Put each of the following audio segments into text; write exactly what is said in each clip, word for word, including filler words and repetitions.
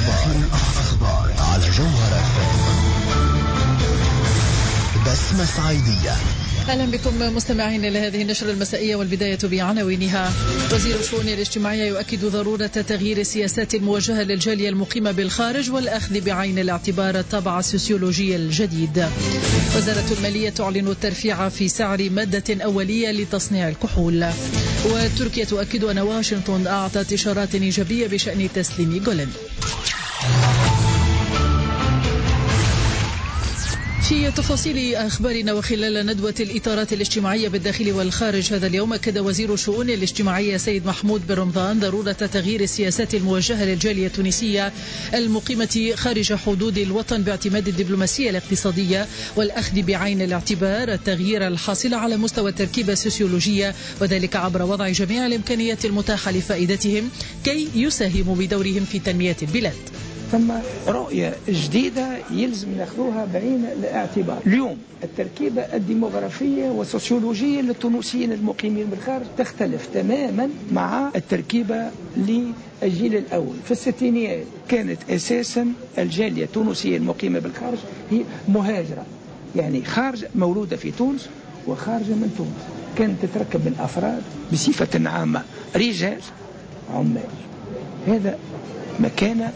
ظهير الأخبار على جوهرة بسمة صعيدية. أهلا بكم مستمعين إلى هذه النشرة المسائية، والبداية بعناوينها. وزير الشؤون الاجتماعية يؤكد ضرورة تغيير السياسات الموجهة للجالية المقيمة بالخارج والأخذ بعين الاعتبار الطابع السوسيولوجي الجديد. وزارة المالية تعلن الترفيع في سعر مادة أولية لتصنيع الكحول. وتركيا تؤكد أن واشنطن أعطت إشارات إيجابية بشأن تسليم جولان. في تفاصيل أخبارنا، وخلال ندوة الإطارات الاجتماعية بالداخل والخارج هذا اليوم، أكد وزير الشؤون الاجتماعية سيد محمود بن رمضان ضرورة تغيير السياسات الموجهة للجالية التونسية المقيمة خارج حدود الوطن باعتماد الدبلوماسية الاقتصادية والأخذ بعين الاعتبار التغيير الحاصل على مستوى التركيبة السوسيولوجية، وذلك عبر وضع جميع الإمكانيات المتاحة لفائدتهم كي يساهموا بدورهم في تنمية البلاد. ثم رؤية جديدة يلزم ناخذوها بعين الاعتبار. اليوم التركيبة الديموغرافية والسوسيولوجية للتونسيين المقيمين بالخارج تختلف تماما مع التركيبة للجيل الأول. في الستينيات كانت أساسا الجالية التونسية المقيمة بالخارج هي مهاجرة، يعني خارج مولودة في تونس وخارجة من تونس، كانت تتركب من أفراد بصفة عامة رجال عمال. هذا مكان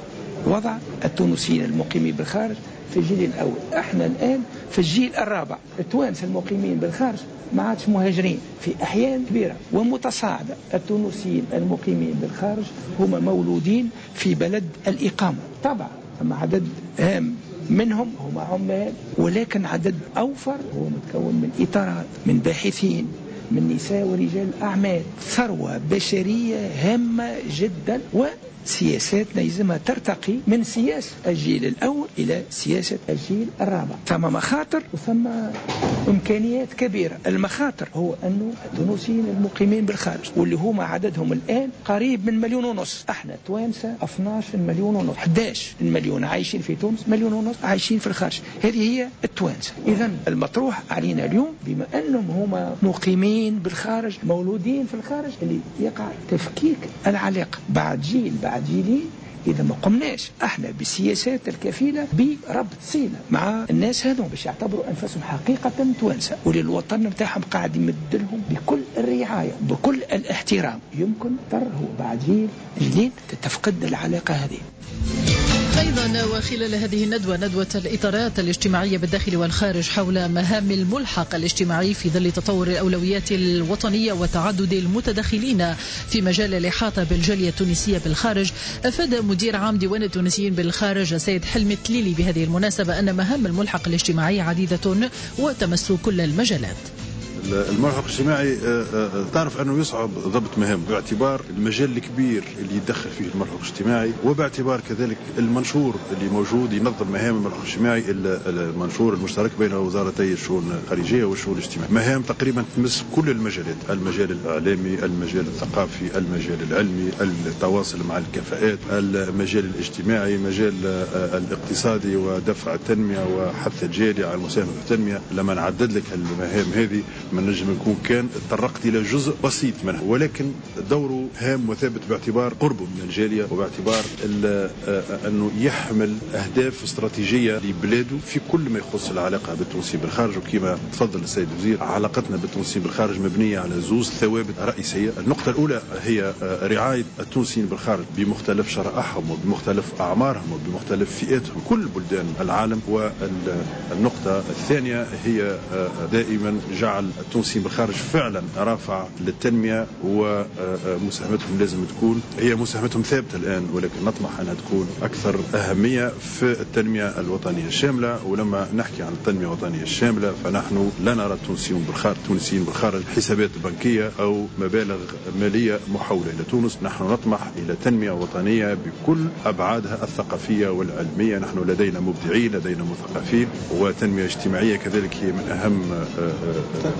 وضع التونسيين المقيمين بالخارج في الجيل الأول. احنا الآن في الجيل الرابع. التوانسة المقيمين بالخارج ما عادش مهاجرين في أحيان كبيرة ومتصاعدة. التونسيين المقيمين بالخارج هم مولودين في بلد الإقامة. طبعا ثم عدد هام منهم هم عمال، ولكن عدد أوفر هو متكون من إطارات، من باحثين، من نساء ورجال أعمال. ثروة بشرية هامة جدا، وسياسات لازمها ترتقي من سياسة الجيل الأول إلى سياسة الجيل الرابع. ثم مخاطر وثم إمكانيات كبيرة. المخاطر هو أنه التونسيين المقيمين بالخارج واللي هم عددهم الآن قريب من مليون ونص، احنا توانسة اثناش مليون ونص، احد عشر مليون عايشين في تونس، مليون ونص عايشين في الخارج. هذه هي التوانسة. إذن المطروح علينا اليوم بما أنهم هم مقيمين بالخارج مولودين في الخارج اللي يقع تفكيك العلاقة بعد جيل بعد جيلين إذا ما قمناش احنا بالسياسات الكفيلة بربط صلة مع الناس هذول باش يعتبروا أنفسهم حقيقة توانسة، وللوطن نتاعهم قاعد يمدلهم بكل الرعاية بكل الاحترام، يمكن تره بعد جيل جيلين تتفقد العلاقة هذه. أيضا وخلال هذه الندوة، ندوة الإطارات الاجتماعية بالداخل والخارج حول مهام الملحق الاجتماعي في ظل تطور الأولويات الوطنية وتعدد المتدخلين في مجال الإحاطة بالجالية التونسية بالخارج، أفاد مدير عام ديوان التونسيين بالخارج سيد حلمي التليلي بهذه المناسبة أن مهام الملحق الاجتماعي عديدة وتمس كل المجالات. الملحق الاجتماعي تعرف أنه يصعب ضبط مهام باعتبار المجال الكبير اللي يدخل فيه الملحق الاجتماعي، وباعتبار كذلك المنشور اللي موجود ينظم مهام الملحق الاجتماعي، المنشور المشترك بين وزارتي الشؤون الخارجية والشؤون الاجتماعية. مهام تقريبا تمس كل المجالات، المجال الإعلامي، المجال الثقافي، المجال العلمي، التواصل مع الكفاءات، المجال الاجتماعي، مجال الاقتصادي ودفع التنمية وحث الجالية على المساهمة في التنمية. لما نعدد لك المهام هذه من نجم نكون كان تطرقت إلى جزء بسيط منها، ولكن دوره هام وثابت باعتبار قربه من الجالية وباعتبار أنه يحمل أهداف استراتيجية لبلاده في كل ما يخص العلاقة بالتونسيين بالخارج. وكما تفضل السيد الوزير، علاقتنا بالتونسيين بالخارج مبنية على زوز ثوابت رئيسية. النقطة الأولى هي رعاية التونسيين بالخارج بمختلف شرائحهم وبمختلف أعمارهم وبمختلف فئاتهم كل بلدان العالم. والنقطة الثانية هي دائما جعل التونسيين بالخارج فعلا رافع للتنمية، ومساهمتهم لازم تكون هي مساهمتهم ثابتة الآن، ولكن نطمح أنها تكون أكثر أهمية في التنمية الوطنية الشاملة. ولما نحكي عن التنمية الوطنية الشاملة فنحن لا نرى التونسيين بالخارج التونسيين بالخارج حسابات بنكية أو مبالغ مالية محولة إلى تونس. نحن نطمح إلى تنمية وطنية بكل أبعادها الثقافية والعلمية. نحن لدينا مبدعين، لدينا مثقفين، وتنمية اجتماعية كذلك هي من أهم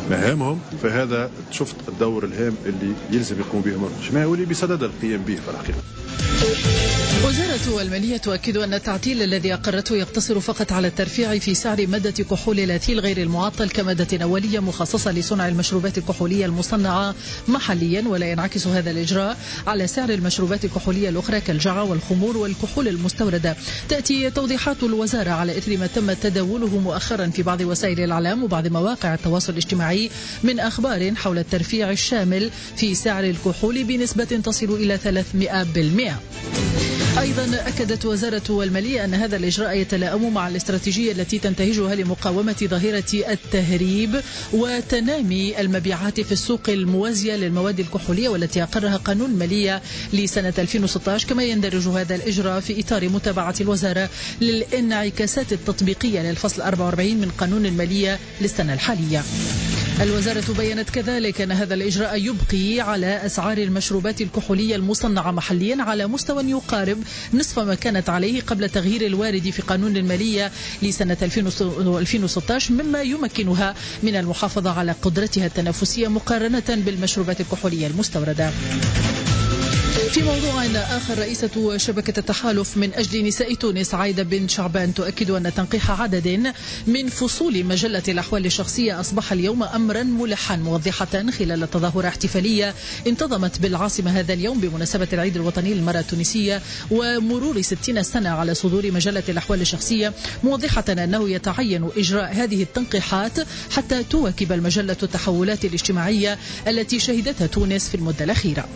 مهامهم. فهذا شفت الدور الهام اللي يلزم يقوم به المركز الاجتماعي واللي بصدد القيام به في الحقيقة. وزارة المالية تؤكد أن التعديل الذي أقرته يقتصر فقط على الترفيع في سعر مادة كحول الأثيل غير المعطل كمادة أولية مخصصة لصنع المشروبات الكحولية المصنعة محليا، ولا ينعكس هذا الإجراء على سعر المشروبات الكحولية الأخرى كالجعة والخمور والكحول المستوردة. تأتي توضيحات الوزارة على إثر ما تم تداوله مؤخرا في بعض وسائل الإعلام وبعض مواقع التواصل الاجتماعي من أخبار حول الترفيع الشامل في سعر الكحول بنسبة تصل إلى ثلاثمائة بالمئة. أيضا أكدت وزارة المالية أن هذا الإجراء يتلائم مع الاستراتيجية التي تنتهجها لمقاومة ظاهرة التهريب وتنامي المبيعات في السوق الموازية للمواد الكحولية والتي أقرها قانون المالية لسنة ألفين وستة عشر. كما يندرج هذا الإجراء في إطار متابعة الوزارة للانعكاسات التطبيقية للفصل أربعة وأربعين من قانون المالية للسنة الحالية. الوزارة بيّنت كذلك أن هذا الإجراء يبقي على أسعار المشروبات الكحولية المصنعة محليا على مستوى يقارب نصف ما كانت عليه قبل تغيير الوارد في قانون المالية لسنة ألفين وستة عشر، مما يمكنها من المحافظة على قدرتها التنافسية مقارنة بالمشروبات الكحولية المستوردة. في موضوع آخر، رئيسة شبكة التحالف من أجل نساء تونس عايدة بن شعبان تؤكد أن تنقيح عدد من فصول مجلة الأحوال الشخصية أصبح اليوم أمرا ملحا، موضحة خلال تظاهرة احتفالية انتظمت بالعاصمة هذا اليوم بمناسبة العيد الوطني للمرأة التونسية ومرور ستين سنة على صدور مجلة الأحوال الشخصية، موضحة أنه يتعين إجراء هذه التنقيحات حتى تواكب المجلة التحولات الاجتماعية التي شهدتها تونس في المدة الأخيرة.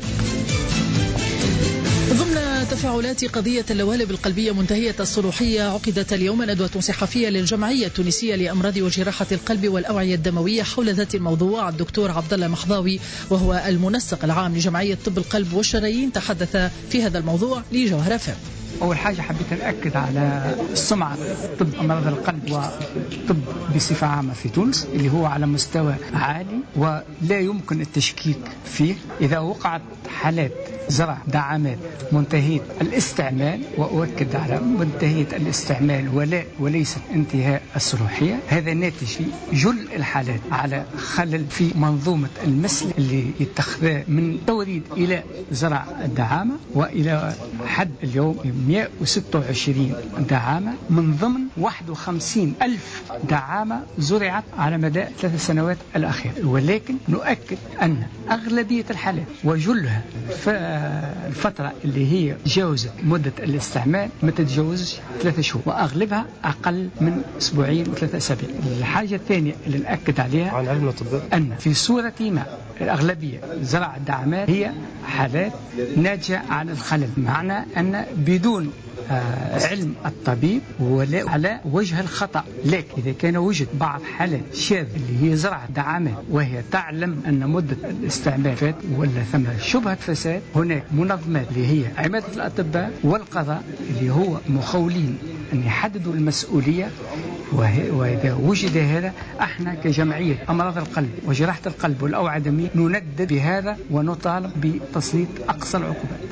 ضمن تفاعلات قضية اللوالب القلبية منتهية الصلاحية، عقدت اليوم ندوة صحفية للجمعية التونسية لأمراض وجراحة القلب والأوعية الدموية حول ذات الموضوع. الدكتور عبد الله محضاوي وهو المنسق العام لجمعية طب القلب والشرايين تحدث في هذا الموضوع لجوهرة فم. أول حاجة حبيت نأكد على سمعة طب أمراض القلب وطب بصفة عامة في تونس اللي هو على مستوى عالي ولا يمكن التشكيك فيه. إذا وقعت حالات زرع دعامات منتهية الاستعمال، وأؤكد على منتهية الاستعمال ولا وليس انتهاء الصلاحية، هذا ناتج في جل الحالات على خلل في منظومة المسل اللي يتخذ من توريد إلى زرع الدعامة، وإلى حد اليوم مئة وستة وعشرين دعامة من ضمن واحد وخمسين ألف دعامة زرعت على مدى ثلاث سنوات الأخيرة. ولكن نؤكد أن أغلبية الحالات وجلها الفترة اللي هي تجاوزت مدة الاستعمال ما تتجاوزش ثلاثة شهور، وأغلبها أقل من أسبوعين وثلاثة أسابيع. الحاجة الثانية اللي نأكد عليها عن علم الطب أن في صورة ما الأغلبية زرع الدعامات هي حالات ناتجة عن الخلل، معنى أن بدون علم الطبيب ولا على وجه الخطأ. لكن إذا كان وجد بعض حالات شاذة اللي هي زرع دعامات وهي تعلم أن مدة الاستعمال فات ولا ثم شبهة فساد، هناك منظمات اللي هي عمادة الأطباء والقضاء اللي هو مخولين أن يحددوا المسؤولية. وإذا وجد هذا، احنا كجمعية أمراض القلب وجراحة القلب والأوعية الدموية نندد بهذا ونطالب بتسليط أقصى العقوبات.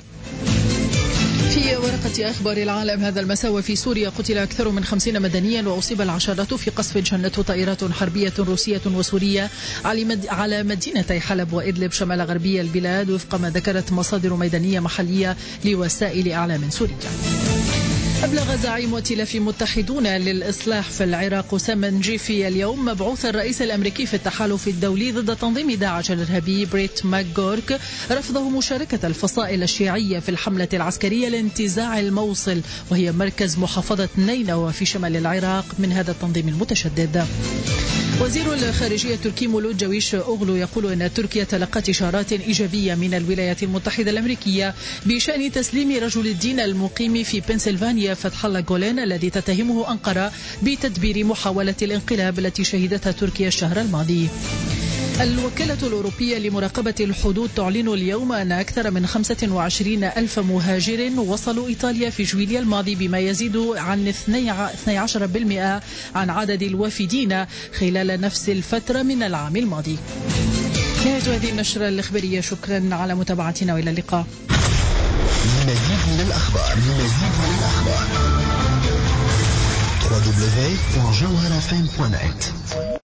في ورقة أخبار العالم هذا المساء، وفي سوريا قتل أكثر من خمسين مدنيا وأصيب العشرات في قصف شنته طائرات حربية روسية وسورية على مدينتي حلب وإدلب شمال غربي البلاد، وفق ما ذكرت مصادر ميدانية محلية لوسائل إعلام سورية. أبلغ زعيم ائتلاف متحدون للإصلاح في العراق سامن جيفي اليوم مبعوث الرئيس الأمريكي في التحالف الدولي ضد تنظيم داعش الإرهابي بريت ماكغورك رفضه مشاركة الفصائل الشيعية في الحملة العسكرية لانتزاع الموصل، وهي مركز محافظة نينوى في شمال العراق، من هذا التنظيم المتشدد. وزير الخارجية التركي مولود جويش أوغلو يقول أن تركيا تلقت إشارات إيجابية من الولايات المتحدة الأمريكية بشأن تسليم رجل الدين المقيم في بنسلفانيا فتح الله جولان الذي تتهمه أنقرة بتدبير محاولة الانقلاب التي شهدتها تركيا الشهر الماضي. الوكالة الأوروبية لمراقبة الحدود تعلن اليوم أن أكثر من خمسة وعشرين ألف مهاجر وصلوا إيطاليا في جويليا الماضي، بما يزيد عن اثني عشر بالمئة عن عدد الوافدين خلال نفس الفترة من العام الماضي. نهاية هذه النشرة الإخبارية، شكرا على متابعتنا وإلى اللقاء. مزيد من الأخبار مزيد من الأخبار دبليو دبليو دبليو دوت جوهرة إف إم دوت نت.